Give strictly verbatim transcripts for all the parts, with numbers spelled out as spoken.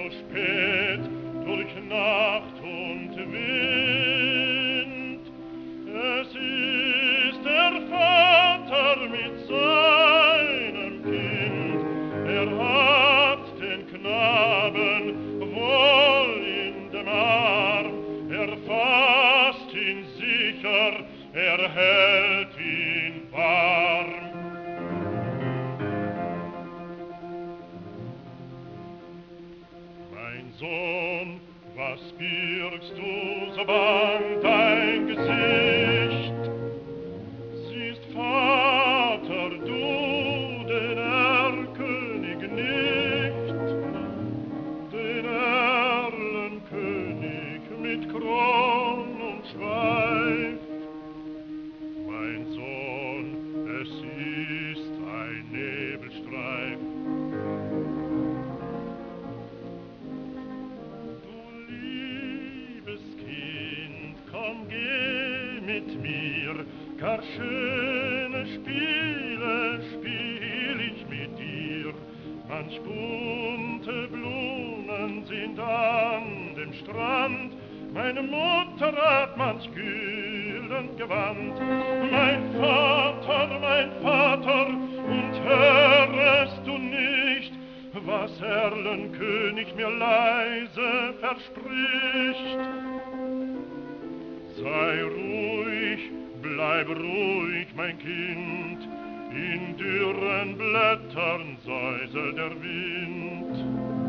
so spät durch Nacht und Wind. Es ist der Vater mit seinem Kind, er hat den Knaben wohl in dem Arm, er fasst ihn sicher, er hält ihn warm. Mein Sohn, was birgst du so bang dein Gesicht? Siehst, Vater, du den Erlkönig nicht, den Erlenkönig mit Kron und Schweif. Mein Sohn, es ist ein Nebelstreif. Komm, geh mit mir, gar schöne Spiele spiel ich mit dir. Manch bunte Blumen sind an dem Strand, meine Mutter hat manch gülden Gewand. Mein Vater, mein Vater, und hörest du nicht, was Erlenkönig mir leise verspricht? Sei ruhig, bleib ruhig, mein Kind, in dürren Blättern säuselt der Wind.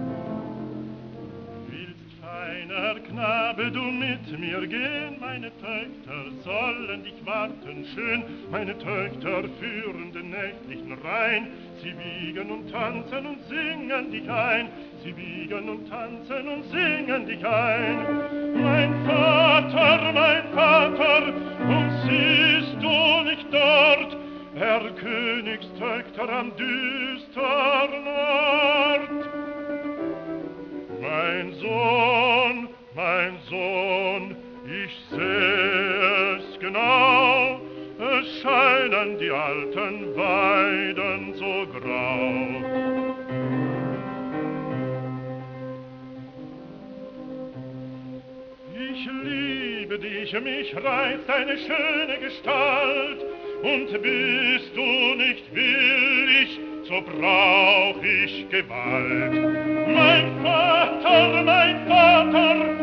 Willst, feiner Knabe, du mit mir gehen? Meine Töchter sollen dich warten schön, meine Töchter führen den nächtlichen Rhein. Sie wiegen und tanzen und singen dich ein, sie wiegen und tanzen und singen dich ein. Mein Vater, mein Vater, und siehst du nicht dort, Herr Königstöchter am düstern Ort? Mein Sohn, mein Sohn, ich seh es genau, es scheinen die alten Weiden so grau. Ich liebe dich, mich reizt deine schöne Gestalt, und bist du nicht willig, so brauch ich Gewalt. Mein Vater, mein Vater,